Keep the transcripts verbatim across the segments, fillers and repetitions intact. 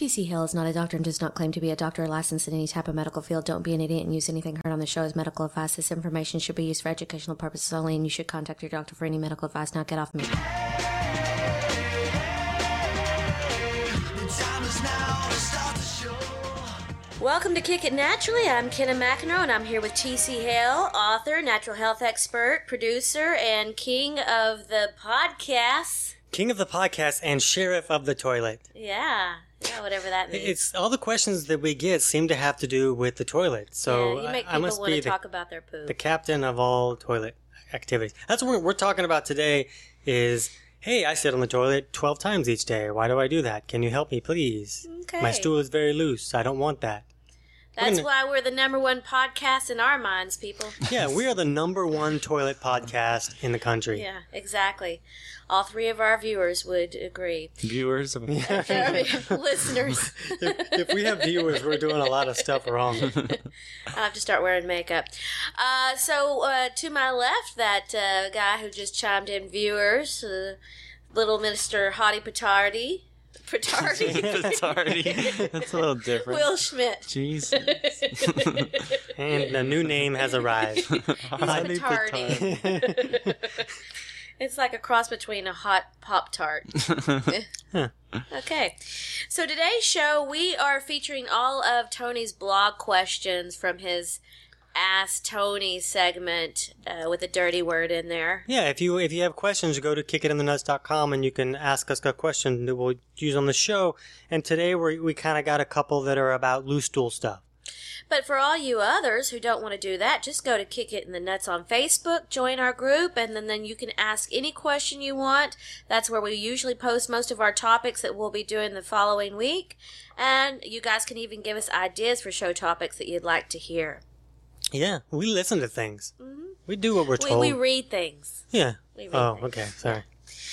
T C Hale is not a doctor and does not claim to be a doctor or licensed in any type of medical field. Don't be an idiot and use anything heard on the show as medical advice. This information should be used for educational purposes only, and you should contact your doctor for any medical advice. Now get off me. Welcome to Kick It Naturally. I'm Kenna McEnroe, and I'm here with T C Hale, author, natural health expert, producer, and king of the podcasts. King of the podcast and sheriff of the toilet. Yeah, yeah, whatever that means. It's all the questions that we get seem to have to do with the toilet. So yeah, you make I, I people must want be to the, talk about their poop. the captain of all toilet activities. That's what we're, we're talking about today. Is hey, I sit on the toilet twelve times each day. Why do I do that? Can you help me, please? Okay. My stool is very loose. I don't want that. That's gonna, why we're the number one podcast in our minds, people. Yeah, we are the number one toilet podcast in the country. Yeah, exactly. All three of our viewers would agree. Viewers? Of- I mean, listeners. if, if we have viewers, we're doing a lot of stuff wrong. I'll have to start wearing makeup. Uh, so, uh, to my left, that uh, guy who just chimed in, viewers, uh, little Mister Hottie Patardi. Patardi. Patardi. That's a little different. Will Schmidt. Jesus. And a new name has arrived. He's Patardi. It's like a cross between a hot Pop-Tart. Huh. Okay. So today's show, we are featuring all of Tony's blog questions from his Ask Tony segment uh, with a dirty word in there. Yeah, if you if you have questions, go to kick it in the nuts dot com and you can ask us a question that we'll use on the show. And today we we kind of got a couple that are about loose stool stuff. But for all you others who don't want to do that, just go to Kick It in the Nuts on Facebook, join our group, and then, then you can ask any question you want. That's where we usually post most of our topics that we'll be doing the following week. And you guys can even give us ideas for show topics that you'd like to hear. Yeah, we listen to things. Mm-hmm. We do what we're We, told. we read things. Yeah. We read Oh, things. okay. Sorry.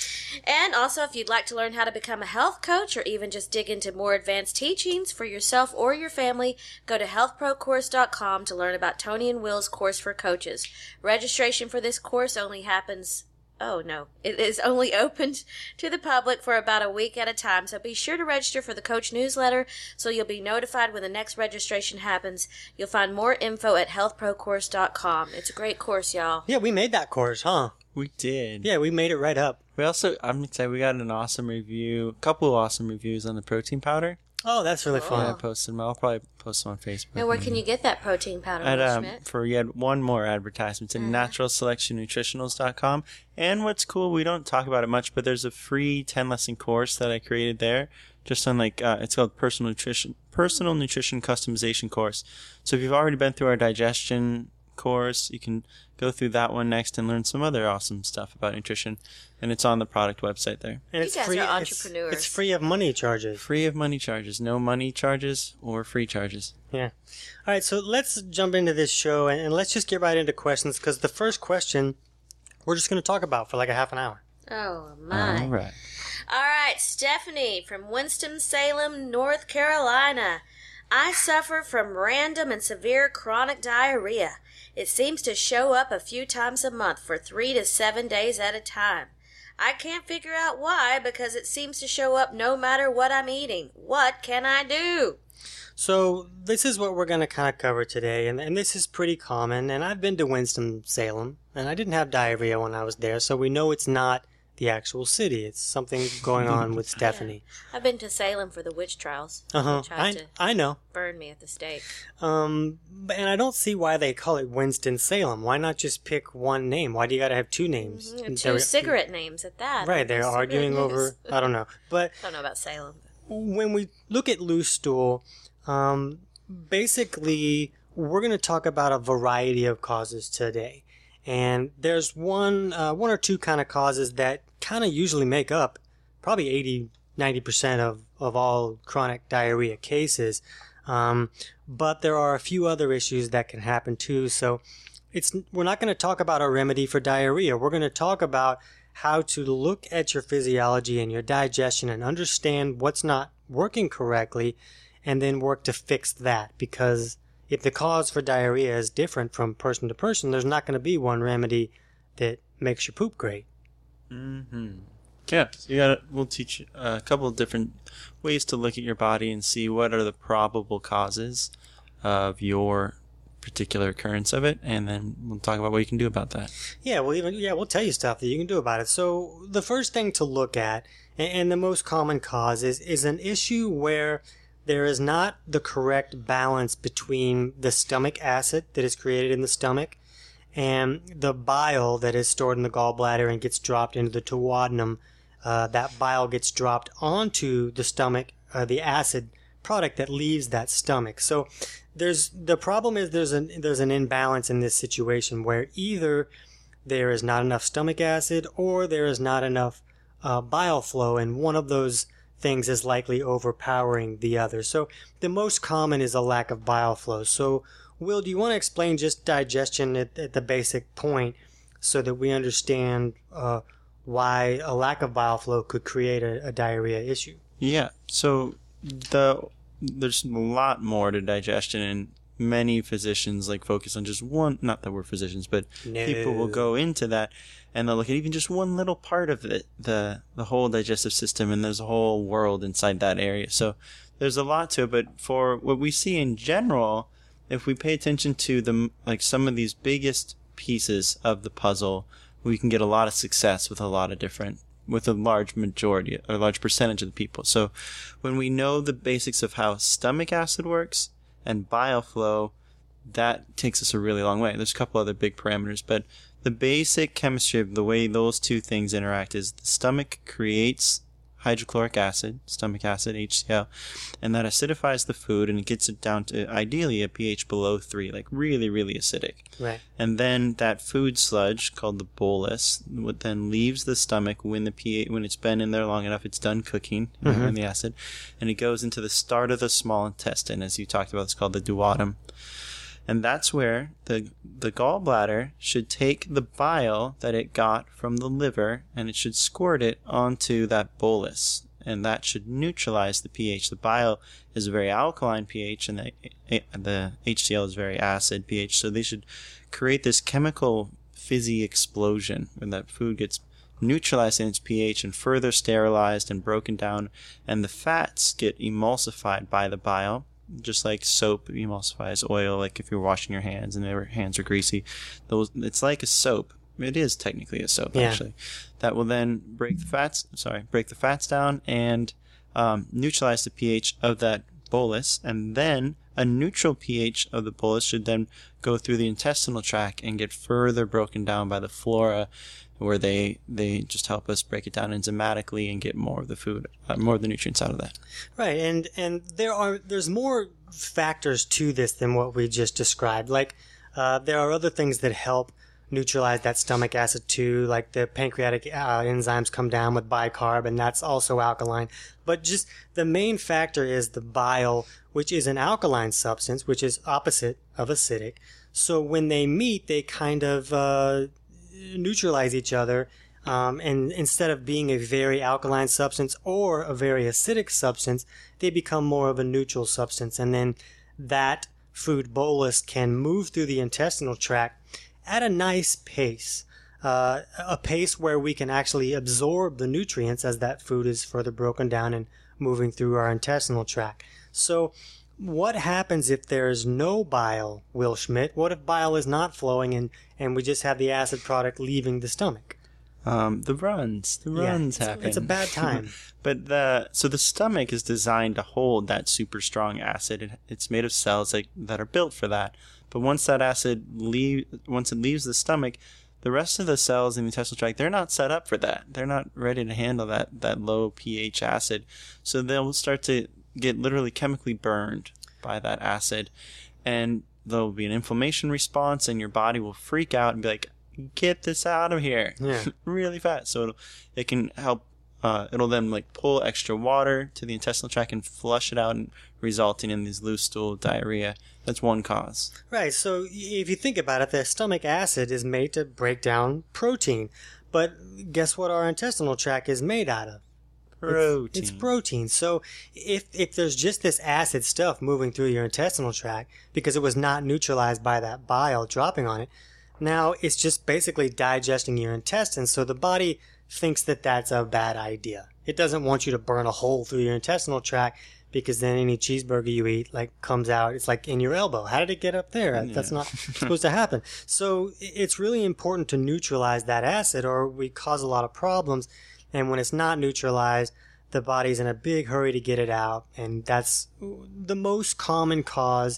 And also, if you'd like to learn how to become a health coach or even just dig into more advanced teachings for yourself or your family, go to health pro course dot com to learn about Tony and Will's course for coaches. Registration for this course only happens... Oh, no. It is only opened to the public for about a week at a time, so be sure to register for the Coach newsletter so you'll be notified when the next registration happens. You'll find more info at health pro course dot com. It's a great course, y'all. Yeah, we made that course, huh? We did. Yeah, we made it right up. We also, I'm going to say, we got an awesome review, a couple of awesome reviews on the protein powder. Oh, that's really Cool. fun. Yeah, I posted them. I'll probably post them on Facebook. And where can you get that protein powder, At, Will um, Schmidt? for yet one more advertisement, it's at Uh-huh. natural selection nutritionals dot com. And what's cool, we don't talk about it much, but there's a free ten lesson course that I created there, just on like uh, it's called personal nutrition, personal nutrition customization course. So if you've already been through our digestion course, you can go through that one next and learn some other awesome stuff about nutrition. And it's on the product website there. And You it's guys free. are it's- entrepreneurs. It's, free of money charges. Free of money charges, no money charges or free charges. Yeah. All right, so let's jump into this show and, and let's just get right into questions because the first question we're just going to talk about for like a half an hour. Oh, my. All right. All right, Stephanie from Winston-Salem, North Carolina. I suffer from random and severe chronic diarrhea. It seems to show up a few times a month for three to seven days at a time. I can't figure out why because it seems to show up no matter what I'm eating. What can I do? So this is what we're going to kind of cover today, and, and this is pretty common, and I've been to Winston-Salem, and I didn't have diarrhea when I was there, so we know it's not the actual city. It's something going on with Stephanie. I've been to Salem for the witch trials. Uh-huh. They tried I, to I know. burn me at the stake. Um, but- and I don't see why they call it Winston-Salem. Why not just pick one name? Why do you got to have two names? Mm, There- Two cigarette names at that. Right, they're Cigarette arguing names. over, I don't know. But I don't know about Salem. when we look at loose stool, um, basically, we're going to talk about a variety of causes today. And there's one, uh, one or two kind of causes that kind of usually make up probably eighty, ninety percent of, of all chronic diarrhea cases. Um, but there are a few other issues that can happen too. So it's, we're not going to talk about a remedy for diarrhea. We're going to talk about how to look at your physiology and your digestion and understand what's not working correctly and then work to fix that. Because if the cause for diarrhea is different from person to person, there's not going to be one remedy that makes your poop great. Mm-hmm. Yeah, so you got. We'll teach a couple of different ways to look at your body and see what are the probable causes of your particular occurrence of it, and then we'll talk about what you can do about that. Yeah, we'll even yeah we'll tell you stuff that you can do about it. So the first thing to look at, and, and the most common cause is is an issue where there is not the correct balance between the stomach acid that is created in the stomach and the bile that is stored in the gallbladder and gets dropped into the duodenum. Uh, that bile gets dropped onto the stomach, uh, the acid product that leaves that stomach. So there's the problem is there's an there's an imbalance in this situation where either there is not enough stomach acid or there is not enough uh, bile flow, and one of those things is likely overpowering the other. So the most common is a lack of bile flow. So Will, do you want to explain just digestion at, at the basic point so that we understand uh, why a lack of bile flow could create a, a diarrhea issue? Yeah. So the there's a lot more to digestion, and many physicians like focus on just one. Not that we're physicians, but No. people will go into that and they'll look at even just one little part of it, the the whole digestive system, and there's a whole world inside that area. So there's a lot to it. But for what we see in general, if we pay attention to the like some of these biggest pieces of the puzzle, we can get a lot of success with a lot of different. with a large majority, or a large percentage of the people. So when we know the basics of how stomach acid works and bile flow, that takes us a really long way. There's a couple other big parameters, but the basic chemistry of the way those two things interact is the stomach creates hydrochloric acid, stomach acid, H C l, and that acidifies the food and it gets it down to ideally a pH below three, like really, really acidic. Right. And then that food sludge called the bolus, what then leaves the stomach when the pH, when it's been in there long enough, it's done cooking mm-hmm. in the acid, and it goes into the start of the small intestine, as you talked about. It's called the duodenum. And that's where the the gallbladder should take the bile that it got from the liver and it should squirt it onto that bolus. And that should neutralize the pH. The bile is a very alkaline pH and the, the H C l is very acid pH. So they should create this chemical fizzy explosion when that food gets neutralized in its pH and further sterilized and broken down. And the fats get emulsified by the bile. Just like soap emulsifies oil, like if you're washing your hands and your hands are greasy, those it's like a soap. It is technically a soap, yeah. actually. That will then break the fats. Sorry, break the fats down and um, neutralize the pH of that bolus, and then a neutral pH of the bolus should then go through the intestinal tract and get further broken down by the flora, where they they just help us break it down enzymatically and get more of the food, uh, more of the nutrients out of that. Right, and and there are there's more factors to this than what we just described. Like uh, there are other things that help neutralize that stomach acid too, like the pancreatic uh, enzymes come down with bicarb, and that's also alkaline. But just the main factor is the bile, which is an alkaline substance, which is opposite of acidic. So when they meet, they kind of uh, neutralize each other, um, and instead of being a very alkaline substance or a very acidic substance, they become more of a neutral substance, and then that food bolus can move through the intestinal tract at a nice pace, uh, a pace where we can actually absorb the nutrients as that food is further broken down and moving through our intestinal tract. So what happens if there's no bile, Will Schmidt? What if bile is not flowing and, and we just have the acid product leaving the stomach? Um, the runs, the runs yeah, it's, happen. It's a bad time. But the so the stomach is designed to hold that super strong acid. It, it's made of cells like, that are built for that. But once that acid leave, once it leaves the stomach, the rest of the cells in the intestinal tract, they're not set up for that. They're not ready to handle that that low pH acid. So they'll start to get literally chemically burned by that acid, and there'll be an inflammation response, and your body will freak out and be like, "Get this out of here!" Yeah. really fast. So it'll, it can help. Uh, it'll then like pull extra water to the intestinal tract and flush it out, and resulting in these loose stool, diarrhea. That's one cause. Right. So if you think about it, the stomach acid is made to break down protein, but guess what our intestinal tract is made out of? Protein. It's, it's protein. So if if there's just this acid stuff moving through your intestinal tract because it was not neutralized by that bile dropping on it, now it's just basically digesting your intestines. So the body thinks that that's a bad idea. It doesn't want you to burn a hole through your intestinal tract, because then any cheeseburger you eat like comes out, it's like in your elbow. How did it get up there? Yeah. That's not supposed to happen. So it's really important to neutralize that acid, or we cause a lot of problems. And when it's not neutralized, the body's in a big hurry to get it out. And that's the most common cause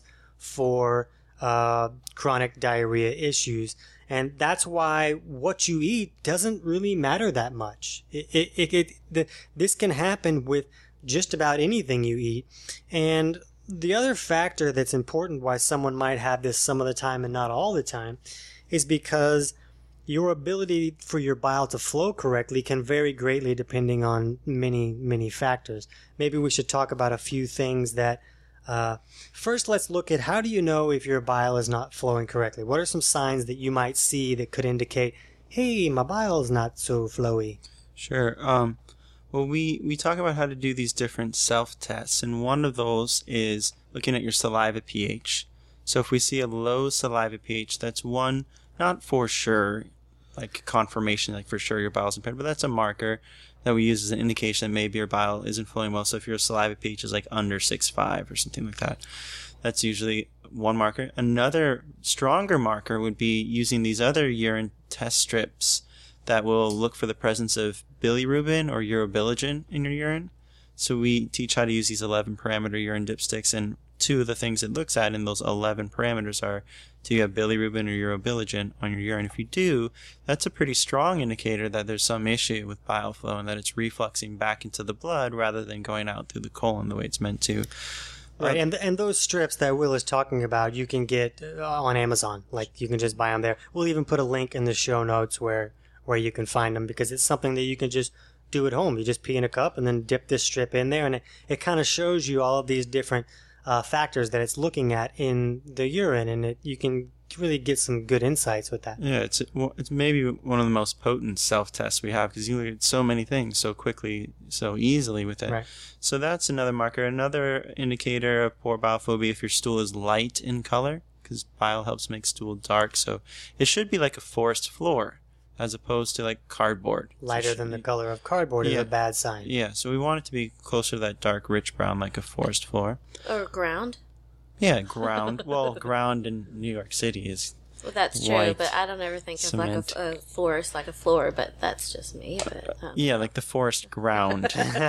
for uh, chronic diarrhea issues. And that's why what you eat doesn't really matter that much. It, it, it, it the, this can happen with just about anything you eat. And the other factor that's important why someone might have this some of the time and not all the time is because your ability for your bile to flow correctly can vary greatly depending on many, many factors. Maybe we should talk about a few things that uh, first, let's look at how do you know if your bile is not flowing correctly? What are some signs that you might see that could indicate, hey, my bile is not so flowy? Sure. Um, well, we, we talk about how to do these different self-tests, and one of those is looking at your saliva pH. So if we see a low saliva pH, that's one, not for sure, like confirmation, like for sure your bile is impaired, but that's a marker that we use as an indication that maybe your bile isn't flowing well. So if your saliva pH is like under six point five or something like that, that's usually one marker. Another stronger marker would be using these other urine test strips that will look for the presence of bilirubin or urobilinogen in your urine. So we teach how to use these eleven parameter urine dipsticks, and two of the things it looks at in those eleven parameters are, do you have bilirubin or urobilinogen on your urine? If you do, that's a pretty strong indicator that there's some issue with bile flow and that it's refluxing back into the blood rather than going out through the colon the way it's meant to. Right, uh, and and those strips that Will is talking about, you can get on Amazon. Like, you can just buy them there. We'll even put a link in the show notes where, where you can find them, because it's something that you can just do at home. You just pee in a cup and then dip this strip in there, and it, it kind of shows you all of these different Uh, factors that it's looking at in the urine, and it, you can really get some good insights with that. Yeah, it's well, it's maybe one of the most potent self-tests we have, because you look at so many things so quickly, so easily with it. Right. So that's another marker. Another indicator of poor bile flow would be if your stool is light in color, because bile helps make stool dark. So it should be like a forest floor, as opposed to like cardboard. Lighter so than be, the color of cardboard yeah, is a bad sign. Yeah, so we want it to be closer to that dark, rich brown, like a forest floor. Or ground. Yeah, ground. Well, ground in New York City is Well, that's true, white but I don't ever think cement. of like a, a forest, like a floor, but that's just me. But um. Yeah, like the forest ground.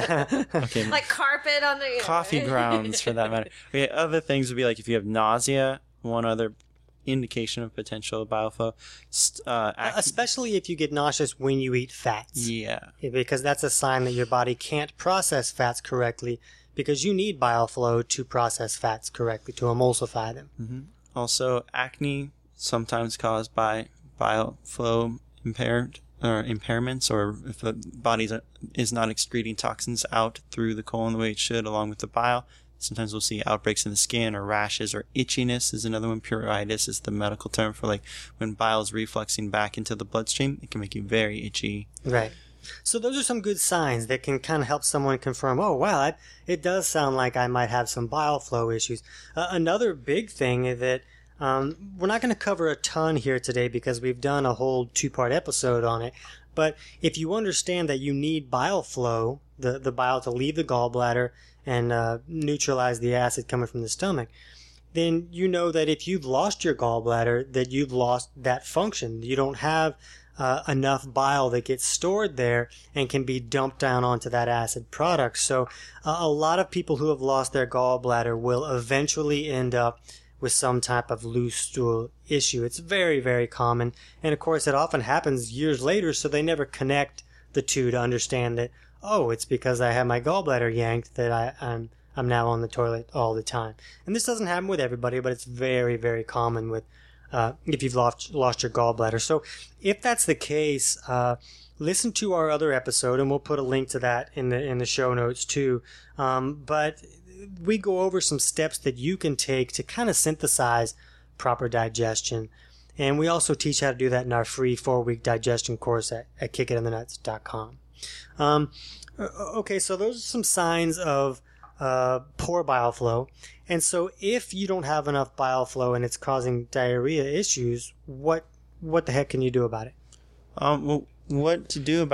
Okay, like carpet on the... coffee grounds, for that matter. Okay, other things would be like if you have nausea, one other indication of potential bile flow. Uh, ac- Especially if you get nauseous when you eat fats. Yeah. Because that's a sign that your body can't process fats correctly, because you need bile flow to process fats correctly, to emulsify them. Mm-hmm. Also, acne, sometimes caused by bile flow impaired or impairments, or if the body is not excreting toxins out through the colon the way it should, along with the bile. Sometimes we'll see outbreaks in the skin, or rashes, or itchiness is another one. Pruritus is the medical term for like when bile is refluxing back into the bloodstream. It can make you very itchy. Right. So those are some good signs that can kind of help someone confirm, oh, wow, it, it does sound like I might have some bile flow issues. Uh, another big thing is that um, we're not going to cover a ton here today because we've done a whole two-part episode on it. But if you understand that you need bile flow, the, the bile to leave the gallbladder and uh, neutralize the acid coming from the stomach, then you know that if you've lost your gallbladder, that you've lost that function. You don't have uh, enough bile that gets stored there and can be dumped down onto that acid product. So uh, a lot of people who have lost their gallbladder will eventually end up with some type of loose stool issue. It's very, very common. And of course, it often happens years later, so they never connect the two to understand that, oh, it's because I had my gallbladder yanked that I, I'm I'm now on the toilet all the time. And this doesn't happen with everybody, but it's very, very common with uh, if you've lost lost your gallbladder. So if that's the case, uh, listen to our other episode, and we'll put a link to that in the in the show notes too. Um, but we go over some steps that you can take to kind of synthesize proper digestion. And we also teach how to do that in our free four-week digestion course at, at kick it in the nuts dot com. Um, okay, so those are some signs of uh, poor bile flow. And so if you don't have enough bile flow and it's causing diarrhea issues, what what the heck can you do about it? Um, well, what to do about it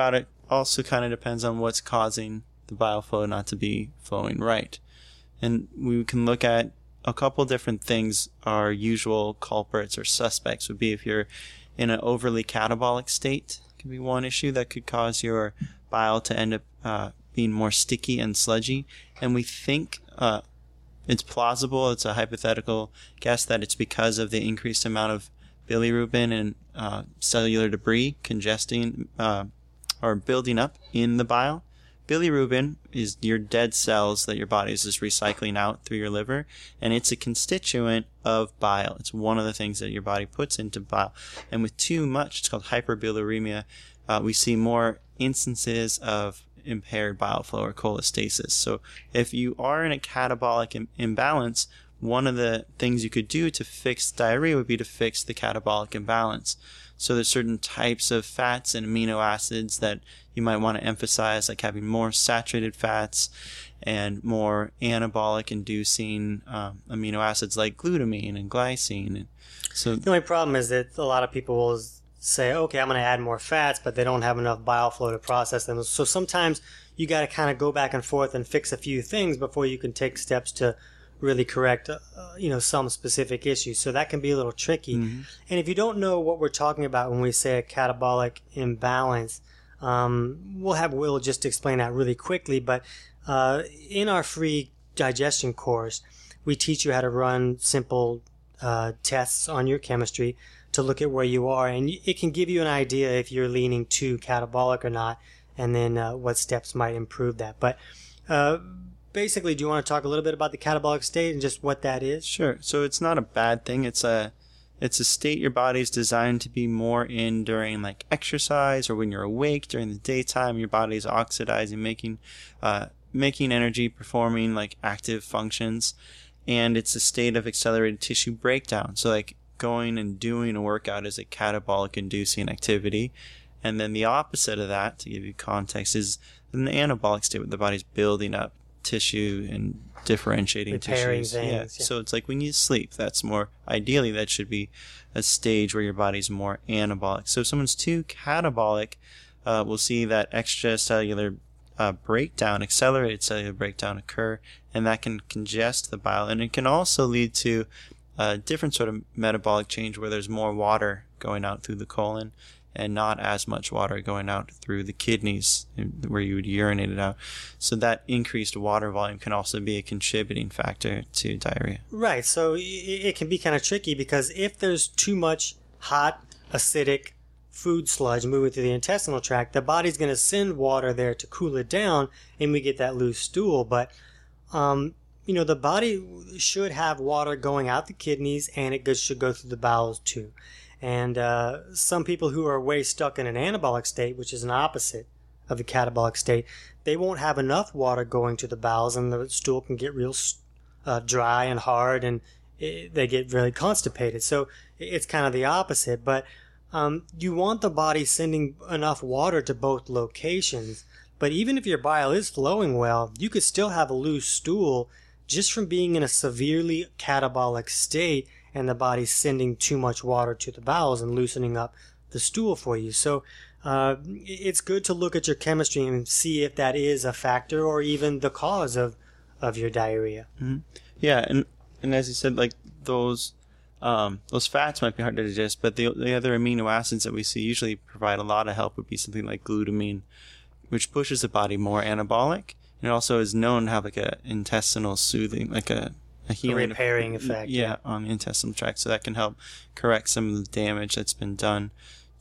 also kind of depends on what's causing the bile flow not to be flowing right. And we can look at a couple different things. Our usual culprits or suspects would be if you're in an overly catabolic state. Could be one issue that could cause your bile to end up uh, being more sticky and sludgy. And we think uh, it's plausible, it's a hypothetical guess, that it's because of the increased amount of bilirubin and uh, cellular debris congesting uh, or building up in the bile. Bilirubin is your dead cells that your body is just recycling out through your liver, and it's a constituent of bile. It's one of the things that your body puts into bile. And with too much, it's called hyperbiliruria, uh, we see more instances of impaired bile flow or cholestasis. So if you are in a catabolic im- imbalance, one of the things you could do to fix diarrhea would be to fix the catabolic imbalance. So there's certain types of fats and amino acids that you might want to emphasize, like having more saturated fats and more anabolic inducing um, amino acids like glutamine and glycine. And so the only problem is that a lot of people will say, okay, I'm going to add more fats, but they don't have enough bile flow to process them. So sometimes you got to kind of go back and forth and fix a few things before you can take steps to really correct, uh, you know, some specific issues. So that can be a little tricky. Mm-hmm. And if you don't know what we're talking about when we say a catabolic imbalance, um, we'll have Will just explain that really quickly. But uh, in our free digestion course, we teach you how to run simple uh, tests on your chemistry to look at where you are. And it can give you an idea if you're leaning too catabolic or not, and then uh, what steps might improve that. But uh, basically, do you want to talk a little bit about the catabolic state and just what that is? Sure. So it's not a bad thing. It's a it's a state your body's designed to be more in during like exercise or when you're awake during the daytime. Your body's oxidizing, making uh, making energy, performing like active functions, and it's a state of accelerated tissue breakdown. So like going and doing a workout is a catabolic inducing activity. And then the opposite of that, to give you context, is an anabolic state where the body's building up tissue and differentiating repairing tissues. Things, yeah. yeah. So it's like when you sleep, that's more, ideally that should be a stage where your body's more anabolic. So if someone's too catabolic, uh, we'll see that extracellular uh, breakdown, accelerated cellular breakdown occur, and that can congest the bile. And it can also lead to a different sort of metabolic change where there's more water going out through the colon and not as much water going out through the kidneys where you would urinate it out. So that increased water volume can also be a contributing factor to diarrhea. Right. So it can be kind of tricky because if there's too much hot, acidic food sludge moving through the intestinal tract, the body's going to send water there to cool it down, and we get that loose stool. But, um, you know, the body should have water going out the kidneys, and it should go through the bowels too. And uh, some people who are way stuck in an anabolic state, which is an opposite of the catabolic state, they won't have enough water going to the bowels, and the stool can get real uh, dry and hard, and it, they get really constipated. So it's kind of the opposite. But um, you want the body sending enough water to both locations. But even if your bile is flowing well, you could still have a loose stool just from being in a severely catabolic state, and the body's sending too much water to the bowels and loosening up the stool for you. So uh, it's good to look at your chemistry and see if that is a factor or even the cause of, of your diarrhea. Mm-hmm. Yeah, and and as you said, like those um, those fats might be hard to digest, but the the other amino acids that we see usually provide a lot of help would be something like glutamine, which pushes the body more anabolic. And it also is known to have like a intestinal soothing, like a a healing, a repairing effect. Yeah, yeah, on the intestinal tract. So that can help correct some of the damage that's been done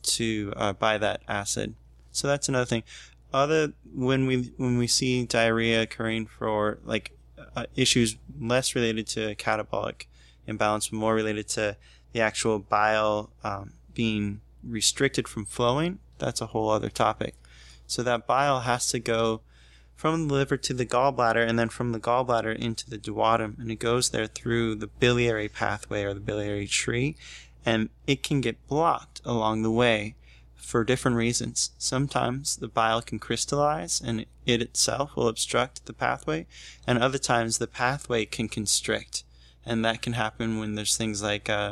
to uh, by that acid. So that's another thing. Other when we when we see diarrhea occurring for like uh, issues less related to catabolic imbalance, but more related to the actual bile um, being restricted from flowing, that's a whole other topic. So that bile has to go from the liver to the gallbladder, and then from the gallbladder into the duodenum, and it goes there through the biliary pathway or the biliary tree, and it can get blocked along the way for different reasons. Sometimes the bile can crystallize and it itself will obstruct the pathway, and other times the pathway can constrict, and that can happen when there's things like uh,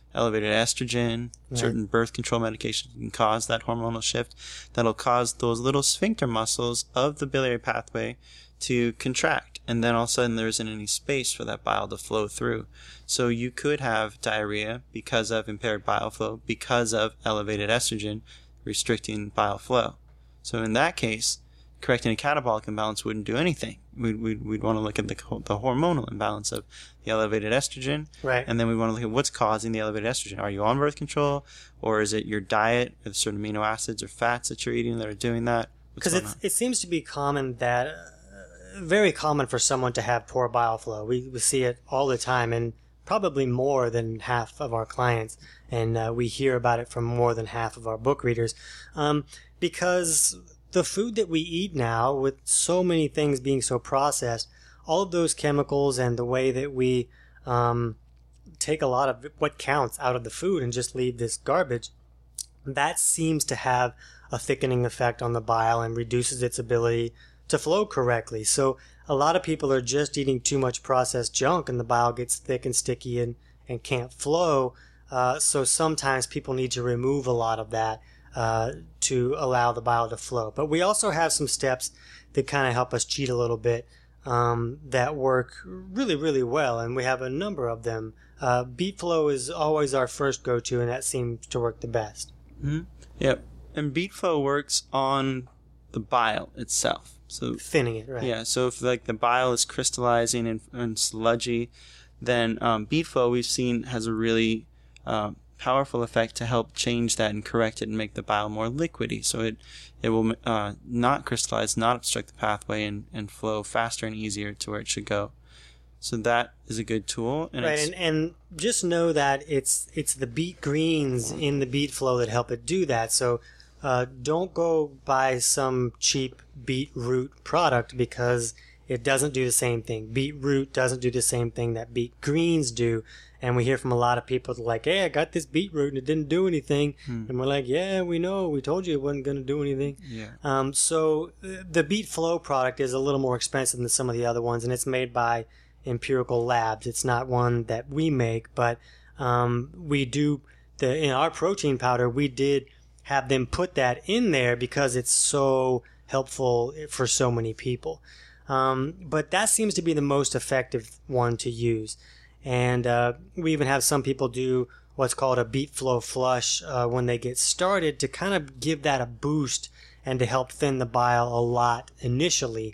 elevated estrogen, Right. certain birth control medications can cause that hormonal shift that'll cause those little sphincter muscles of the biliary pathway to contract. And then all of a sudden there isn't any space for that bile to flow through. So you could have diarrhea because of impaired bile flow, because of elevated estrogen restricting bile flow. So in that case, correcting a catabolic imbalance wouldn't do anything. We'd, we'd, we'd want to look at the, the hormonal imbalance of the elevated estrogen. Right. And then we want to look at what's causing the elevated estrogen. Are you on birth control? Or is it your diet with certain amino acids or fats that you're eating that are doing that? Because it, it seems to be common that, uh, very common for someone to have poor bile flow. We, we see it all the time, and probably more than half of our clients. And uh, we hear about it from more than half of our book readers. Um, because the food that we eat now, with so many things being so processed, all of those chemicals and the way that we um, take a lot of what counts out of the food and just leave this garbage, that seems to have a thickening effect on the bile and reduces its ability to flow correctly. So a lot of people are just eating too much processed junk, and the bile gets thick and sticky and, and can't flow. Uh, so sometimes people need to remove a lot of that uh, to allow the bile to flow. But we also have some steps that kind of help us cheat a little bit um, that work really, really well, and we have a number of them. Uh, beet flow is always our first go-to, and that seems to work the best. Mm-hmm. Yep. And beet flow works on the bile itself. So Thinning it, right? yeah, so if like the bile is crystallizing and, and sludgy, then um, beet flow we've seen has a really uh, powerful effect to help change that and correct it and make the bile more liquidy. So it it will uh, not crystallize, not obstruct the pathway, and, and flow faster and easier to where it should go. So that is a good tool. And right, it's, and, and just know that it's it's the beet greens in the beet flow that help it do that. So uh, don't go buy some cheap beetroot product because it doesn't do the same thing. Beetroot doesn't do the same thing that beet greens do. And we hear from a lot of people like, hey, I got this beetroot and it didn't do anything. Hmm. And we're like, yeah, we know. We told you it wasn't going to do anything. Yeah. Um, so the beet flow product is a little more expensive than some of the other ones, and it's made by Empirical Labs. It's not one that we make, but um, we do the in our protein powder. We did have them put that in there because it's so helpful for so many people. Um, but that seems to be the most effective one to use, and uh, we even have some people do what's called a beet flow flush uh, when they get started to kind of give that a boost and to help thin the bile a lot initially.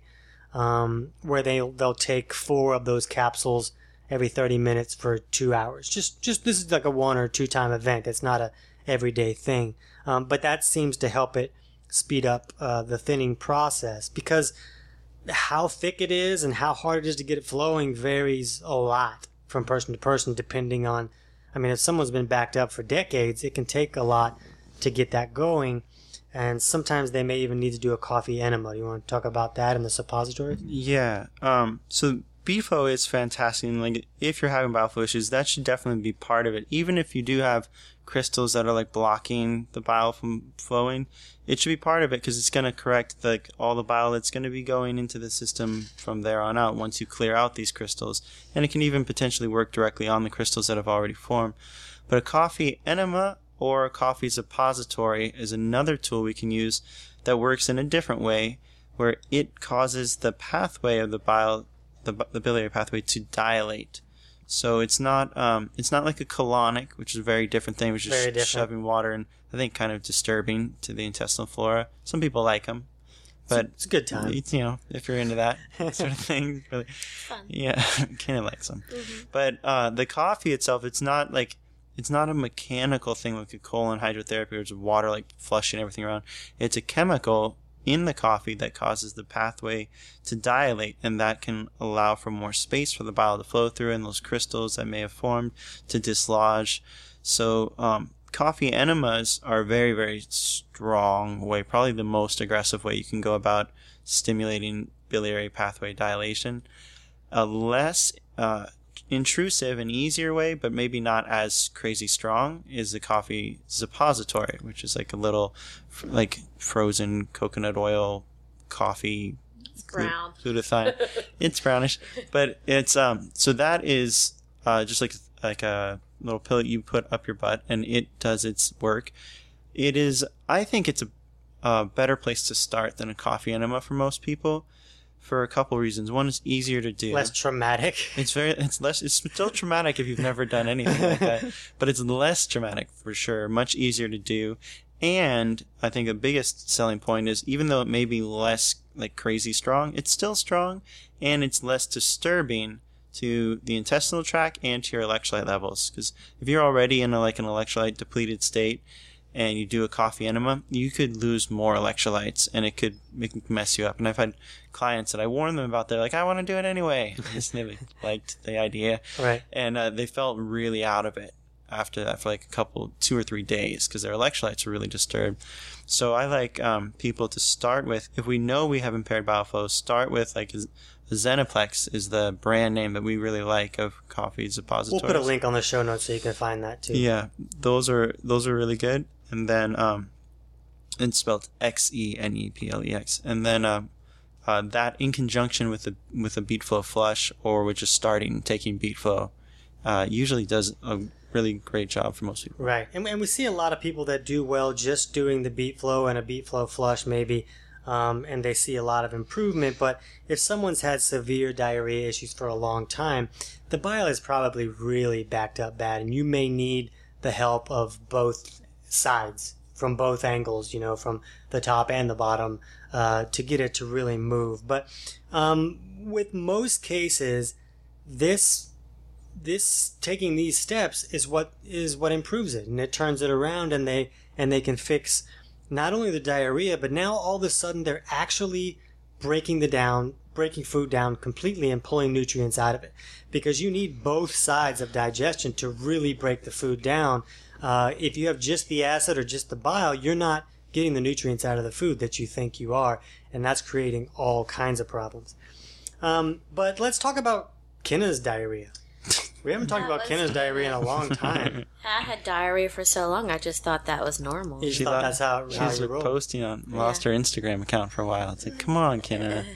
Um, where they they'll take four of those capsules every thirty minutes for two hours. Just just this is like a one or two time event. It's not a everyday thing, um, but that seems to help it speed up uh, the thinning process, because how thick it is and how hard it is to get it flowing varies a lot from person to person, depending on. I mean, if someone's been backed up for decades, it can take a lot to get that going. And sometimes they may even need to do a coffee enema. Do you want to talk about that in the suppositories? Yeah. Um, so beet flow is fantastic. And like, if you're having bile flow issues, that should definitely be part of it. Even if you do have crystals that are like blocking the bile from flowing, it should be part of it because it's going to correct like all the bile that's going to be going into the system from there on out once you clear out these crystals. And it can even potentially work directly on the crystals that have already formed. But a coffee enema or a coffee suppository is another tool we can use that works in a different way, where it causes the pathway of the bile, the, the biliary pathway, to dilate. So it's not um, it's not like a colonic, which is a very different thing, which is just shoving water and I think kind of disturbing to the intestinal flora. Some people like them, but it's a good time. It's, you know, if you're into that sort of thing, really, fun. Yeah, kind of likes them. Mm-hmm. But uh, the coffee itself, it's not like. It's not a mechanical thing like a colon hydrotherapy or it's water like flushing everything around. It's a chemical in the coffee that causes the pathway to dilate, and that can allow for more space for the bile to flow through and those crystals that may have formed to dislodge. So um, coffee enemas are a very, very strong way, probably the most aggressive way you can go about stimulating biliary pathway dilation. A less uh, intrusive and easier way, but maybe not as crazy strong, is the coffee suppository, which is like a little like frozen coconut oil coffee. It's brown. Glutathione. It's brownish, but it's um so that is uh just like like a little pill that you put up your butt, and it does its work. It is, I think it's a, a better place to start than a coffee enema for most people, for a couple reasons. One, is easier to do. Less traumatic. It's very, it's less, it's still traumatic if you've never done anything like that, but it's less traumatic for sure. Much easier to do. And I think the biggest selling point is, even though it may be less like crazy strong, it's still strong, and it's less disturbing to the intestinal tract and to your electrolyte levels. Because if you're already in a, like an electrolyte depleted state, and you do a coffee enema, you could lose more electrolytes, and it could make, mess you up. And I've had clients that I warn them about, they're like, I want to do it anyway. They liked the idea. Right. And uh, they felt really out of it after that for like a couple, two or three days, because their electrolytes were really disturbed. So I like um, people to start with, if we know we have impaired bile flow, start with like Zenaplex is the brand name that we really like of coffee suppositories. We'll put a link on the show notes so you can find that too. Yeah, those are those are really good. And then, um, it's spelled X E N E P L E X. And then, um, uh, that in conjunction with the with a beat flow flush, or with just starting taking beat flow, uh, usually does a really great job for most people. Right, and, and we see a lot of people that do well just doing the beat flow and a beat flow flush maybe, um, and they see a lot of improvement. But if someone's had severe diarrhea issues for a long time, the bile is probably really backed up bad, and you may need the help of both sides, from both angles, you know, from the top and the bottom, uh, to get it to really move. But um, with most cases, this this taking these steps is what is what improves it, and it turns it around, and they and they can fix not only the diarrhea, but now all of a sudden they're actually breaking the down, breaking food down completely and pulling nutrients out of it, because you need both sides of digestion to really break the food down. Uh, if you have just the acid or just the bile, you're not getting the nutrients out of the food that you think you are, and that's creating all kinds of problems. Um, but let's talk about Kenna's diarrhea. We haven't talked Yeah, about Kenna's diarrhea in a long time. I had diarrhea for so long, I just thought that was normal. You just She thought thought- that's how, how She's you roll. posting on, lost her Instagram account for a while. It's like, come on, Kenna.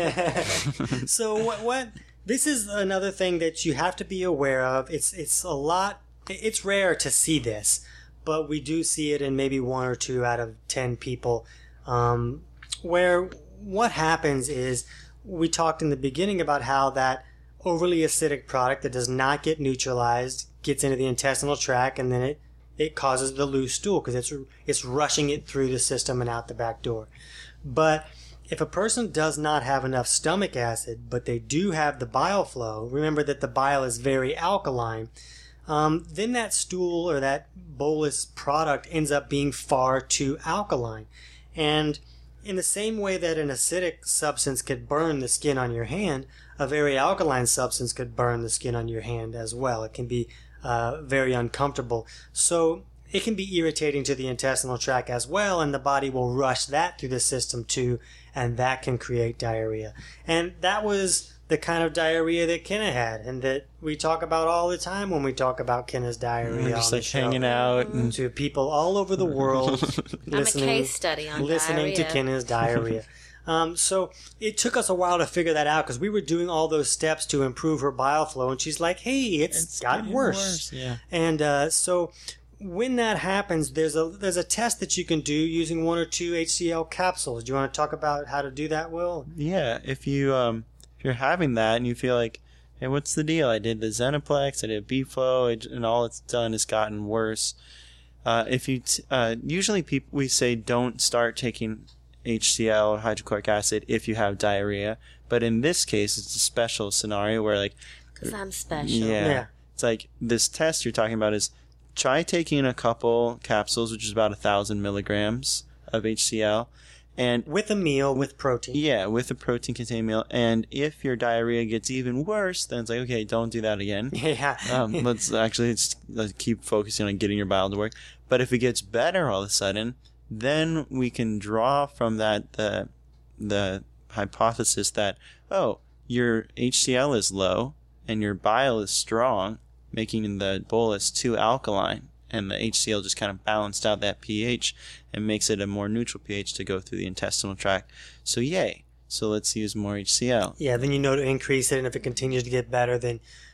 So what, what? This is another thing that you have to be aware of. It's it's a lot. It's rare to see this, but we do see it in maybe one or two out of ten people, um, where what happens is, we talked in the beginning about how that overly acidic product that does not get neutralized gets into the intestinal tract, and then it, it causes the loose stool because it's it's rushing it through the system and out the back door. But if a person does not have enough stomach acid, but they do have the bile flow, remember that the bile is very alkaline, um, then that stool or that bolus product ends up being far too alkaline. And in the same way that an acidic substance could burn the skin on your hand, a very alkaline substance could burn the skin on your hand as well. It can be uh, very uncomfortable. So it can be irritating to the intestinal tract as well, and the body will rush that through the system too, and that can create diarrhea. And that was the kind of diarrhea that Kenna had, and that we talk about all the time when we talk about Kenna's diarrhea. We're just on like the show. hanging out. And To people all over the world I'm a case study on listening diarrhea. to Kenna's diarrhea. Um, so it took us a while to figure that out, because we were doing all those steps to improve her bile flow, and she's like, hey, it's, It's got getting worse. worse, yeah. And uh, so when that happens, there's a there's a test that you can do using one or two H C L capsules. Do you want to talk about how to do that, Will? Yeah, if you um if you're having that and you feel like, hey, what's the deal? I did the Zenaplex, I did B-Flow, it- and all it's done is gotten worse. Uh, if you t- uh, usually people we say don't start taking H C L or hydrochloric acid if you have diarrhea, but in this case it's a special scenario where like Because I'm special. yeah, Yeah. it's like this test you're talking about is try taking a couple capsules, which is about a thousand milligrams of H C L, and With a meal, with protein. yeah, with a protein containing meal. And if your diarrhea gets even worse, then it's like, okay, don't do that again. Yeah. Um, let's actually let's, let's keep focusing on getting your bile to work. But if it gets better all of a sudden, then we can draw from that the the hypothesis that, oh, your H C L is low and your bile is strong, making the bolus too alkaline, and the H C L just kind of balanced out that pH and makes it a more neutral pH to go through the intestinal tract. So yay. So let's use more H C L. Yeah, then you know to increase it, and if it continues to get better, then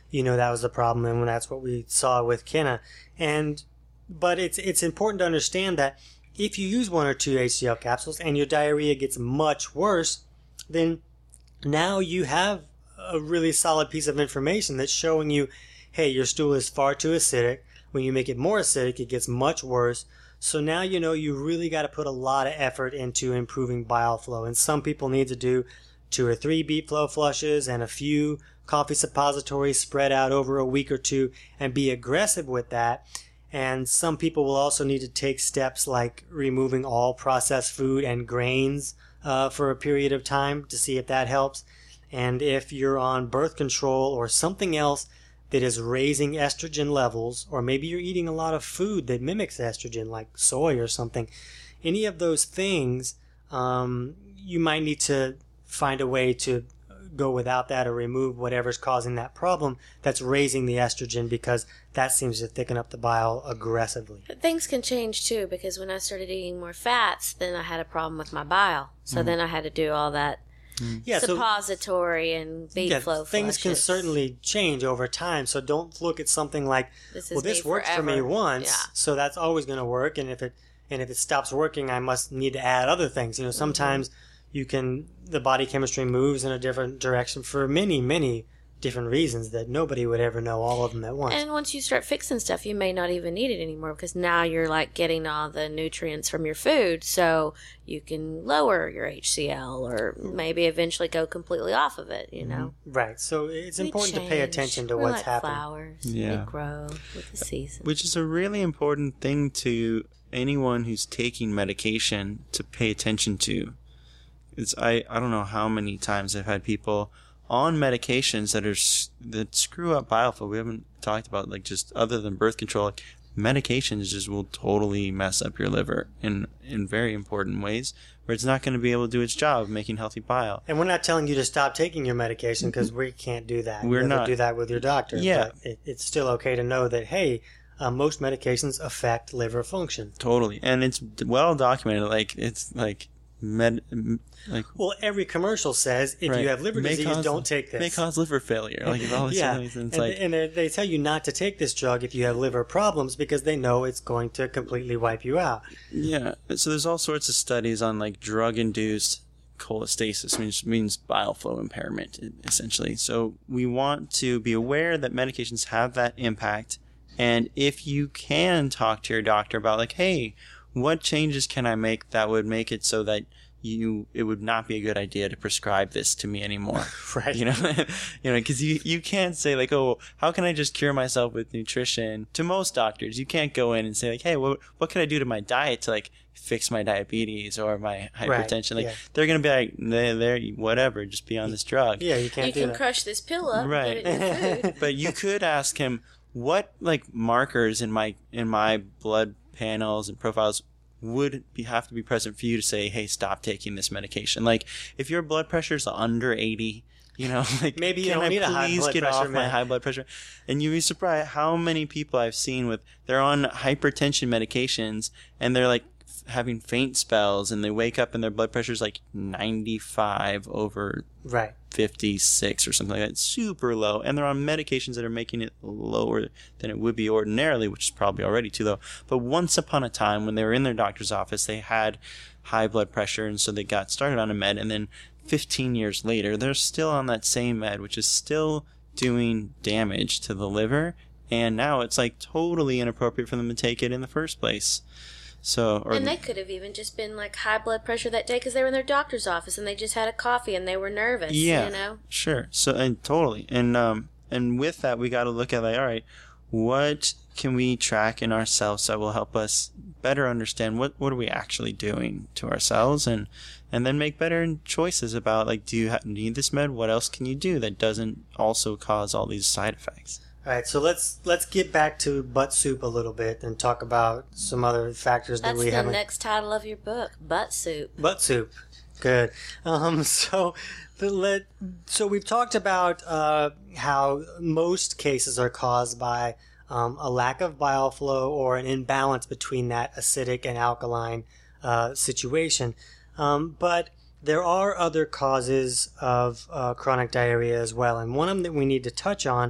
you know that was the problem, and that's what we saw with Kenna. And but it's it's important to understand that if you use one or two H C L capsules and your diarrhea gets much worse, then now you have a really solid piece of information that's showing you, hey, your stool is far too acidic. When you make it more acidic, it gets much worse. So now you know you really got to put a lot of effort into improving bile flow. And some people need to do two or three beet flow flushes and a few coffee suppositories spread out over a week or two and be aggressive with that. And some people will also need to take steps like removing all processed food and grains uh, for a period of time to see if that helps. And if you're on birth control or something else that is raising estrogen levels, or maybe you're eating a lot of food that mimics estrogen, like soy or something, any of those things, um, you might need to find a way to go without that or remove whatever's causing that problem that's raising the estrogen, because that seems to thicken up the bile aggressively. But things can change too, because when I started eating more fats, then I had a problem with my bile. So mm-hmm. then I had to do all that yeah, suppository so, and beet yeah, flow things flushes. Can certainly change over time, so don't look at something like, this well, this worked forever. for me once, yeah. so that's always going to work, and if it and if it stops working, I must need to add other things. You know, sometimes mm-hmm. you can, the body chemistry moves in a different direction for many, many different reasons that nobody would ever know all of them at once. And once you start fixing stuff, you may not even need it anymore, because now you're like getting all the nutrients from your food, so you can lower your H C L or maybe eventually go completely off of it, you know? Right. So it's we important change. to pay attention to We're what's like happening. Flowers. Yeah. They grow with the season. Which is a really important thing to anyone who's taking medication to pay attention to. It's, I, I don't know how many times I've had people on medications that are that screw up bile flow. We haven't talked about, like, just other than birth control, like, medications just will totally mess up your liver in in very important ways, where it's not going to be able to do its job of making healthy bile. And we're not telling you to stop taking your medication, because we can't do that. We're you have not. to do that with your doctor. Yeah. But it, it's still okay to know that, hey, uh, most medications affect liver function. Totally. And it's well documented. Like, it's like med like well, every commercial says if right. you have liver may disease, cause, don't take this. May cause liver failure. Like, all this yeah, and, and, like, and they tell you not to take this drug if you have liver problems, because they know it's going to completely wipe you out. Yeah. So there's all sorts of studies on, like, drug-induced cholestasis, which means bile flow impairment, essentially. So we want to be aware that medications have that impact, and if you can talk to your doctor about, like, hey, what changes can I make that would make it so that you it would not be a good idea to prescribe this to me anymore? Right. You know, you know, because you, you can't say, like, oh, how can I just cure myself with nutrition? To most doctors, you can't go in and say, like, hey, what what can I do to my diet to, like, fix my diabetes or my hypertension? Right. Like, Yeah. they're gonna be like, there, there, whatever, just be on this drug. Yeah, you can't you do can that. crush this pill up Right. and put it in your food. But you could ask him, what, like, markers in my in my blood panels and profiles would be, have to be present for you to say, hey, stop taking this medication? Like, if your blood pressure is under eighty, you know, like, maybe you can don't I need a high please blood get pressure off my med? high blood pressure? And you'd be surprised how many people I've seen with, they're on hypertension medications and they're, like, having faint spells, and they wake up and their blood pressure's like ninety-five over Right. fifty-six or something like that. It's super low, and they're on medications that are making it lower than it would be ordinarily, which is probably already too low. But once upon a time, when they were in their doctor's office, they had high blood pressure, and so they got started on a med, and then fifteen years later, they're still on that same med, which is still doing damage to the liver, and now it's, like, totally inappropriate for them to take it in the first place. So, or and they could have even just been like high blood pressure that day because they were in their doctor's office and they just had a coffee and they were nervous. Yeah, you know. Sure. So, and totally, and um, and with that, we got to look at, like, all right, what can we track in ourselves that will help us better understand what what are we actually doing to ourselves, and and then make better choices about, like, do you ha- need this med? What else can you do that doesn't also cause all these side effects? All right, so let's let's get back to butt soup a little bit and talk about some other factors That's that we the haven't. next title of your book, Butt Soup. Butt soup, good. Um, so the let so we've talked about uh, how most cases are caused by um, a lack of bile flow or an imbalance between that acidic and alkaline uh, situation, um, but there are other causes of uh, chronic diarrhea as well, and one of them that we need to touch on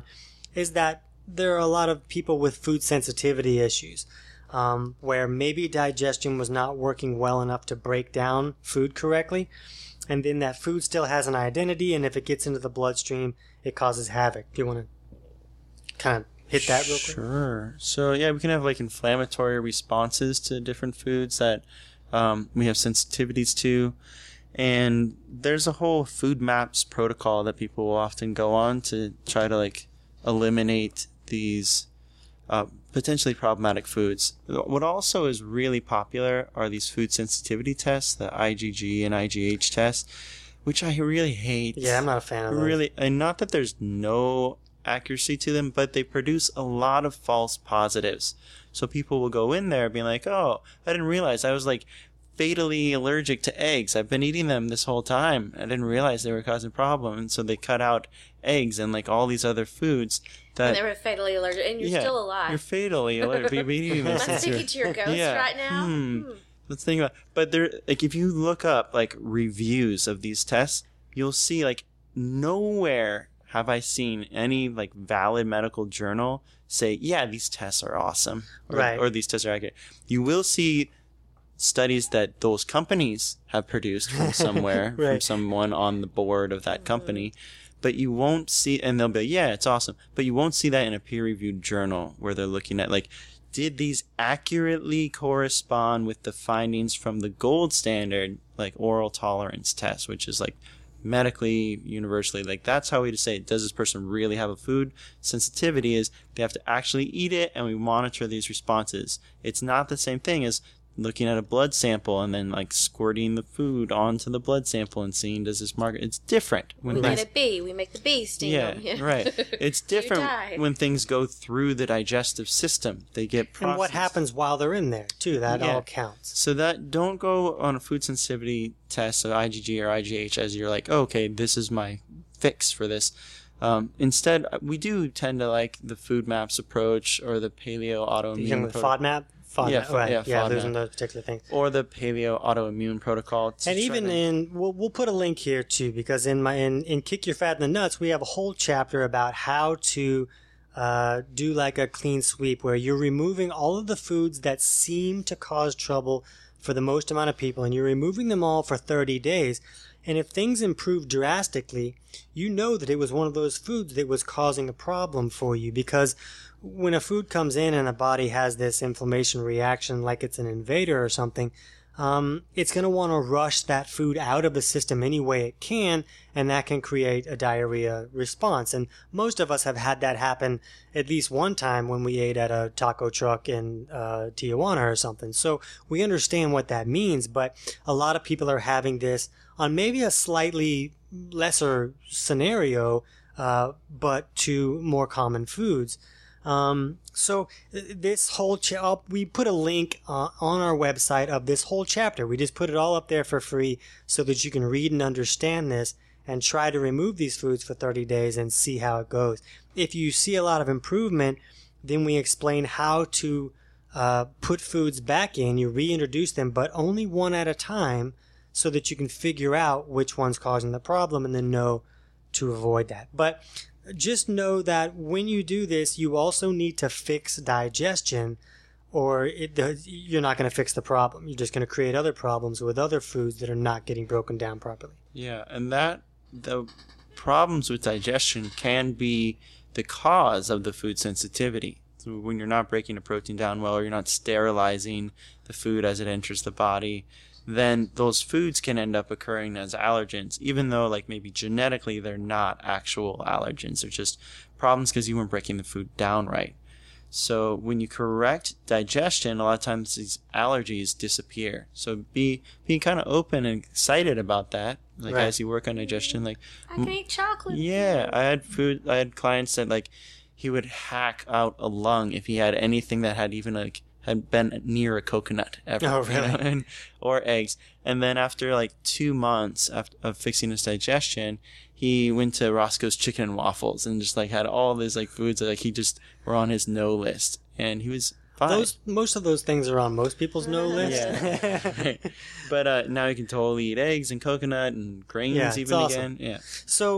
is that there are a lot of people with food sensitivity issues, um, where maybe digestion was not working well enough to break down food correctly, and then that food still has an identity, and if it gets into the bloodstream, it causes havoc. Do you want to kind of hit that real quick? Sure. So yeah, we can have like inflammatory responses to different foods that um, we have sensitivities to. And there's a whole food maps protocol that people will often go on to try to like eliminate these uh, potentially problematic foods. What also is really popular are these food sensitivity tests, the I G G and I G H tests, which I really hate. Yeah, I'm not a fan of those. Really, and not that there's no accuracy to them, but they produce a lot of false positives. So people will go in there being like, oh, I didn't realize I was like fatally allergic to eggs. I've been eating them this whole time. I didn't realize they were causing problems. And so they cut out eggs and like all these other foods that And they were fatally allergic, and you're yeah, still alive. You're fatally allergic. You've been eating Am this I since speaking you're- to your ghost Yeah. right now? Hmm. Hmm. Let's think about. But there, like, if you look up like reviews of these tests, you'll see like nowhere have I seen any like valid medical journal say, yeah, these tests are awesome, or, Right. or these tests are accurate. You will see studies that those companies have produced from somewhere, from Right. someone on the board of that company. But you won't see, and they'll be, yeah, it's awesome. But you won't see that in a peer-reviewed journal where they're looking at, like, did these accurately correspond with the findings from the gold standard, like oral tolerance test, which is like medically, universally, like that's how we say, does this person really have a food sensitivity? Is they have to actually eat it, and we monitor these responses. It's not the same thing as looking at a blood sample and then like squirting the food onto the blood sample and seeing does this mark. It's different when We things- made a bee. We make the bee sting yeah, them. right. It's You different die. when things go through the digestive system. They get processed. And what happens while they're in there, too. That Yeah. all counts. So that don't go on a food sensitivity test, so I G G or I G H, as you're like, oh, okay, this is my fix for this. Um, instead, we do tend to like the food maps approach or the paleo autoimmune You with pro- FODMAP? FODMAP, Yeah, right. yeah, Yeah, those FODMAP. are those particular things. or the paleo autoimmune protocol. to And try even to- in, we'll, we'll put a link here too, because in my in, in Kick Your Fat in the Nuts, we have a whole chapter about how to uh, do like a clean sweep where you're removing all of the foods that seem to cause trouble for the most amount of people, and you're removing them all for thirty days. And if things improve drastically, you know that it was one of those foods that was causing a problem for you, because when a food comes in and a body has this inflammation reaction like it's an invader or something, um, it's going to want to rush that food out of the system any way it can, and that can create a diarrhea response. And most of us have had that happen at least one time when we ate at a taco truck in uh, Tijuana or something. So we understand what that means, but a lot of people are having this on maybe a slightly lesser scenario, uh, but to more common foods. Um, so th- this whole cha- I'll- we put a link uh, on our website of this whole chapter. We just put it all up there for free so that you can read and understand this and try to remove these foods for thirty days and see how it goes. If you see a lot of improvement, then we explain how to uh, put foods back in. You reintroduce them, but only one at a time, so that you can figure out which one's causing the problem and then know to avoid that. But just know that when you do this, you also need to fix digestion, or it, you're not going to fix the problem. You're just going to create other problems with other foods that are not getting broken down properly. Yeah, and that the problems with digestion can be the cause of the food sensitivity. So when you're not breaking a protein down well, or you're not sterilizing the food as it enters the body, then those foods can end up occurring as allergens, even though like maybe genetically they're not actual allergens. They're just problems because you weren't breaking the food down right. So when you correct digestion, a lot of times these allergies disappear. So be be kind of open and excited about that. Like Right. as you work on digestion, like I can eat chocolate. yeah, I had food. I had clients that like he would hack out a lung if he had anything that had even like had been near a coconut ever. Oh, you know, really? and, or eggs. And then after like two months after, of fixing his digestion, he went to Roscoe's Chicken and Waffles and just like had all these like foods that like he just were on his no list, and he was fine. Those most of those things are on most people's no list. Yeah. But uh, now he can totally eat eggs and coconut and grains Yeah, it's even awesome. again. Yeah. So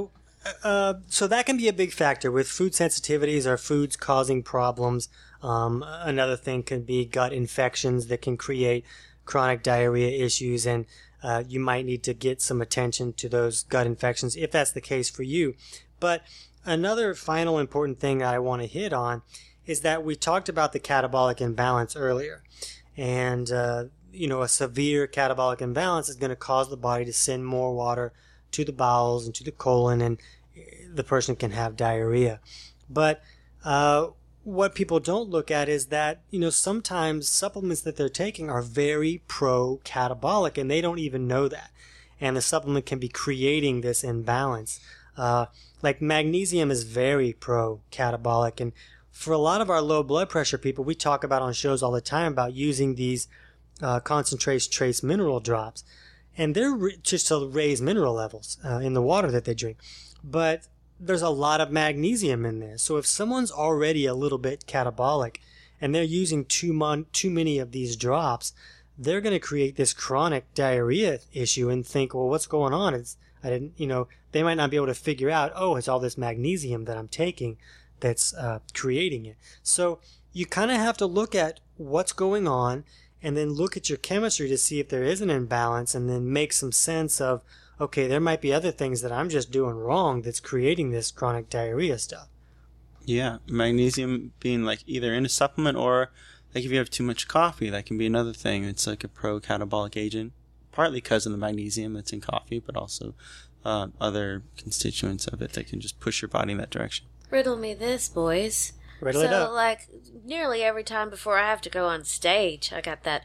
Uh, so that can be a big factor with food sensitivities or foods causing problems. Um, another thing can be gut infections that can create chronic diarrhea issues, and uh, you might need to get some attention to those gut infections if that's the case for you. But another final important thing that I want to hit on is that we talked about the catabolic imbalance earlier. And, uh, you know, a severe catabolic imbalance is going to cause the body to send more water to the bowels and to the colon, and the person can have diarrhea. But uh, what people don't look at is that, you know, sometimes supplements that they're taking are very pro-catabolic, and they don't even know that. And the supplement can be creating this imbalance. Uh, like magnesium is very pro-catabolic, and for a lot of our low blood pressure people, we talk about on shows all the time about using these uh, concentrate trace mineral drops. And they're re- just to raise mineral levels uh, in the water that they drink. But there's a lot of magnesium in there. So if someone's already a little bit catabolic and they're using too, mon- too many of these drops, they're going to create this chronic diarrhea issue and think, well, what's going on? It's, I didn't, you know, they might not be able to figure out, oh, it's all this magnesium that I'm taking that's uh, creating it. So you kind of have to look at what's going on and then look at your chemistry to see if there is an imbalance, and then make some sense of, okay, there might be other things that I'm just doing wrong that's creating this chronic diarrhea stuff. Yeah, magnesium being like either in a supplement or like if you have too much coffee, that can be another thing. It's like a pro-catabolic agent, partly because of the magnesium that's in coffee, but also uh, other constituents of it that can just push your body in that direction. Riddle me this, boys. Riddle so, it up. like, nearly every time before I have to go on stage, I got that,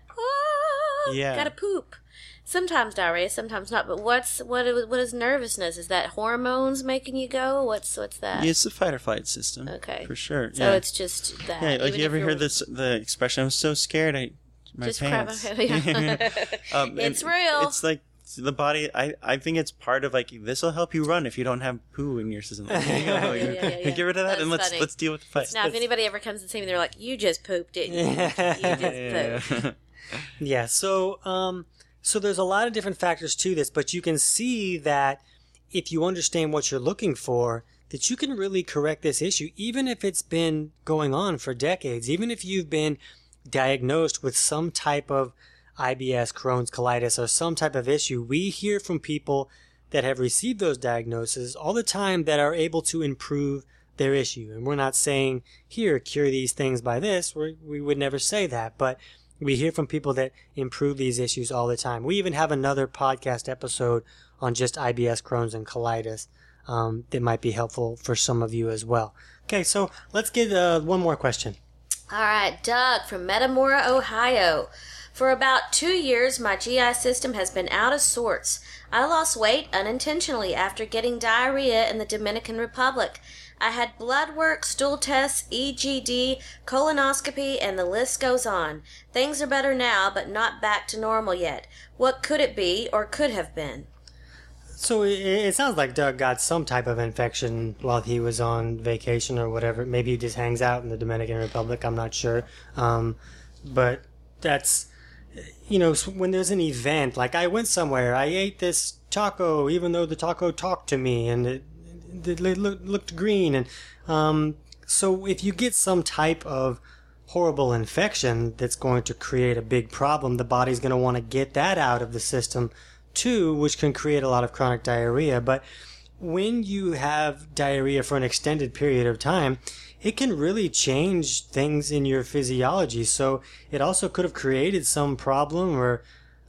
ah, Yeah. gotta poop. Sometimes diarrhea, sometimes not. But what's what? is- What is nervousness? Is that hormones making you go? What's what's that? Yeah, it's the fight or flight system. Okay. For sure. So yeah. it's just that. Yeah, like even you if ever you're- heard this the expression, I'm so scared I my Just crap pants. my pants, yeah. um, It's and real. It's like the body, I, I think it's part of like, this will help you run if you don't have poo in your system. Like, there you go. Yeah, yeah, yeah, yeah. Get rid of that That's and let's funny. let's deal with the fight. Now, if anybody ever comes to see me, they're like, "You just pooped, didn't you? You just Yeah. pooped." Yeah, so um, so there's a lot of different factors to this, but you can see that if you understand what you're looking for, that you can really correct this issue, even if it's been going on for decades, even if you've been diagnosed with some type of I B S, Crohn's, colitis, or some type of issue. We hear from people that have received those diagnoses all the time that are able to improve their issue. And we're not saying, here, cure these things by this. We're, we would never say that. But we hear from people that improve these issues all the time. We even have another podcast episode on just I B S, Crohn's, and colitis um, that might be helpful for some of you as well. Okay, so let's get uh, one more question. All right, Doug from Metamora, Ohio. For about two years, my G I system has been out of sorts. I lost weight unintentionally after getting diarrhea in the Dominican Republic. I had blood work, stool tests, E G D, colonoscopy, and the list goes on. Things are better now, but not back to normal yet. What could it be, or could have been? So it, it sounds like Doug got some type of infection while he was on vacation or whatever. Maybe he just hangs out in the Dominican Republic. I'm not sure. Um, but that's, you know, when there's an event, like I went somewhere, I ate this taco, even though the taco talked to me and it, it looked, looked green. And um, so if you get some type of horrible infection that's going to create a big problem, the body's going to want to get that out of the system too, which can create a lot of chronic diarrhea. But when you have diarrhea for an extended period of time, it can really change things in your physiology. So it also could have created some problem or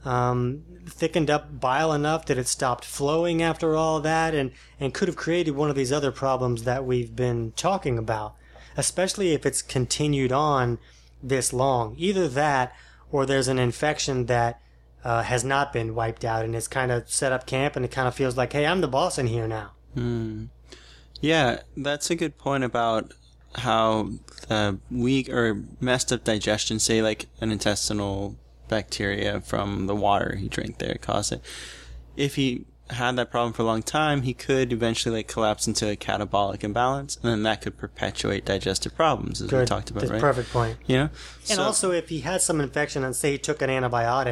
um, thickened up bile enough that it stopped flowing after all that, and, and could have created one of these other problems that we've been talking about, especially if it's continued on this long. Either that or there's an infection that uh, has not been wiped out and it's kind of set up camp and it kind of feels like, hey, I'm the boss in here now. Hmm. Yeah, that's a good point about how uh, weak or messed up digestion, say like an intestinal bacteria from the water he drank there caused it. If he had that problem for a long time, he could eventually like collapse into a catabolic imbalance, and then that could perpetuate digestive problems, as Good. we talked about, That's right? a perfect point. You know? And So- also, if he had some infection and say he took an antibiotic,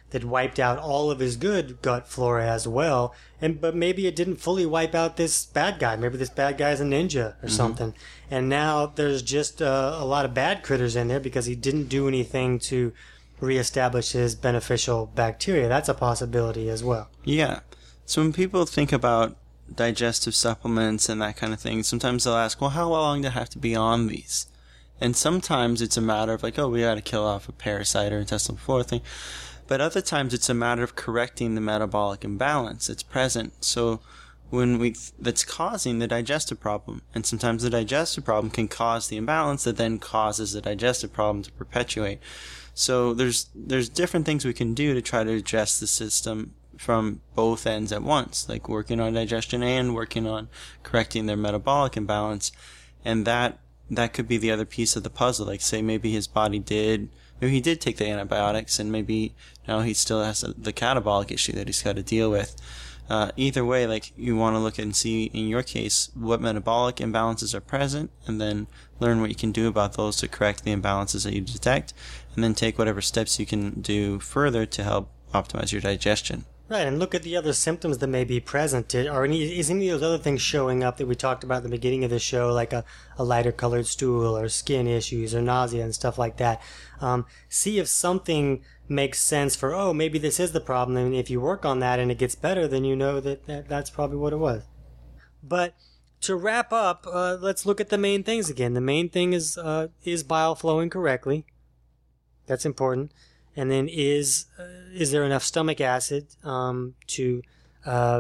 that wiped out all of his good gut flora as well. And but maybe it didn't fully wipe out this bad guy. Maybe this bad guy's a ninja or mm-hmm. something. And now there's just uh, a lot of bad critters in there because he didn't do anything to reestablish his beneficial bacteria. That's a possibility as well. Yeah. So when people think about digestive supplements and that kind of thing, sometimes they'll ask, well, how long do I have to be on these? And sometimes it's a matter of like, oh, we got to kill off a parasite or intestinal flora thing. But other times it's a matter of correcting the metabolic imbalance that's present. So when we that's causing the digestive problem. And sometimes the digestive problem can cause the imbalance that then causes the digestive problem to perpetuate. So there's there's different things we can do to try to adjust the system from both ends at once, like working on digestion and working on correcting their metabolic imbalance. And that that could be the other piece of the puzzle. Like, say maybe his body did, maybe he did take the antibiotics, and maybe now he still has the catabolic issue that he's got to deal with. Uh, either way, like, you want to look and see, in your case, what metabolic imbalances are present, and then learn what you can do about those to correct the imbalances that you detect, and then take whatever steps you can do further to help optimize your digestion. Right, and look at the other symptoms that may be present. Are any, is any of those other things showing up that we talked about at the beginning of the show, like a, a lighter colored stool or skin issues or nausea and stuff like that? Um, see if something makes sense for, oh, maybe this is the problem, and if you work on that and it gets better, then you know that, that that's probably what it was. But to wrap up, uh, let's look at the main things again. The main thing is, uh, is bile flowing correctly? That's important. And then is uh, is there enough stomach acid um, to uh,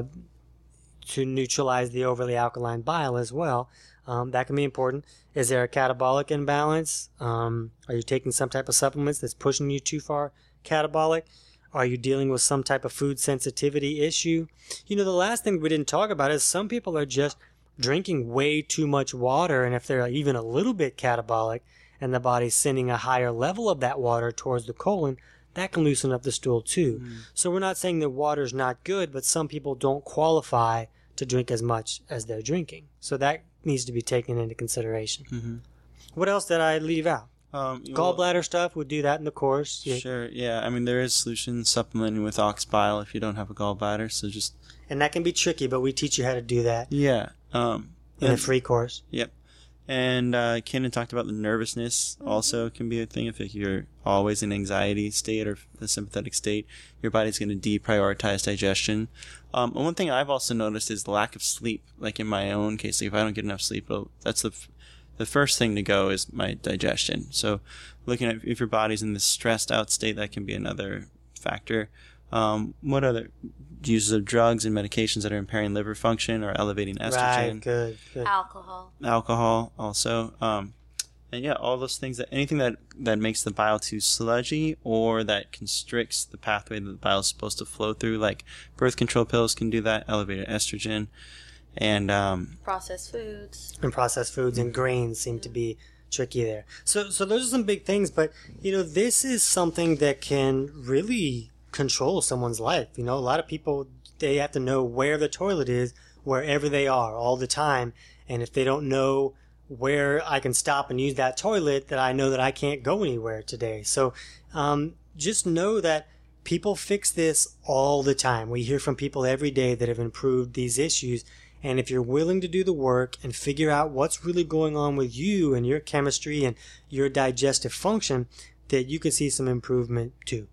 to neutralize the overly alkaline bile as well? Um, that can be important. Is there a catabolic imbalance? Um, are you taking some type of supplements that's pushing you too far catabolic? Are you dealing with some type of food sensitivity issue? You know, the last thing we didn't talk about is some people are just drinking way too much water, and if they're even a little bit catabolic, and the body's sending a higher level of that water towards the colon, that can loosen up the stool too. Mm. So we're not saying that water's not good, but some people don't qualify to drink as much as they're drinking. So that needs to be taken into consideration. Mm-hmm. What else did I leave out? Um, Gallbladder well, stuff, we'll do that in the course. Yeah. Sure, yeah. I mean, there is solutions supplementing with ox bile if you don't have a gallbladder, so just... And that can be tricky, but we teach you how to do that. Yeah. Um, in a free course. Yep. And uh, Kenan talked about the nervousness also can be a thing. If you're always in anxiety state or the sympathetic state, your body's going to deprioritize digestion. Um, and one thing I've also noticed is the lack of sleep. Like in my own case, like if I don't get enough sleep, that's the f- the first thing to go is my digestion. So looking at if your body's in this stressed out state, that can be another factor. Um, what other uses of drugs and medications that are impairing liver function or elevating estrogen? Right, good, good. Alcohol. Alcohol also. Um, and yeah, all those things, that anything that, that makes the bile too sludgy or that constricts the pathway that the bile is supposed to flow through, like birth control pills can do that, elevated estrogen, and um, processed foods. And processed foods and grains seem to be tricky there. So, so those are some big things, but you know, this is something that can really control someone's life. You know, a lot of people, they have to know where the toilet is wherever they are all the time, and if they don't know where I can stop and use that toilet, that I know that I can't go anywhere today. So um, just know that people fix this all the time. We hear from people every day that have improved these issues, and if you're willing to do the work and figure out what's really going on with you and your chemistry and your digestive function, that you can see some improvement too.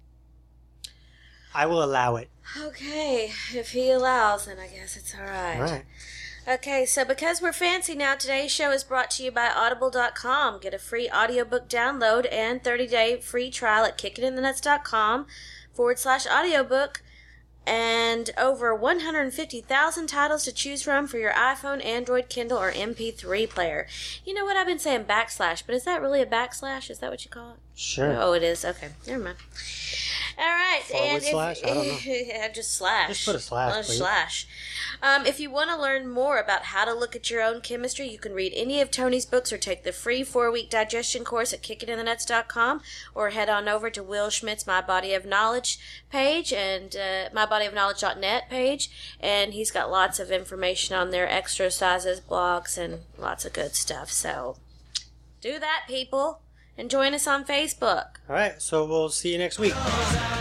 I will allow it. Okay, if he allows, then I guess it's all right. All right. Okay, so because we're fancy now, today's show is brought to you by Audible dot com. Get a free audiobook download and thirty-day free trial at kickitinthenuts.com forward slash audiobook. And over one hundred fifty thousand titles to choose from for your iPhone, Android, Kindle, or M P three player. You know what? I've been saying backslash, but is that really a backslash? Is that what you call it? Sure. Oh, it is. Okay, never mind. All right. Forward and slash? If, I don't know. Yeah, just slash. Just put a slash, Uh, please. slash. Um, if you want to learn more about how to look at your own chemistry, you can read any of Tony's books or take the free four-week digestion course at kick it in the nuts dot com, or head on over to Will Schmidt's My Body of Knowledge page and uh, my body of knowledge dot net page, and he's got lots of information on there, exercises, blogs, and lots of good stuff. So do that, people, and join us on Facebook. All right, so we'll see you next week.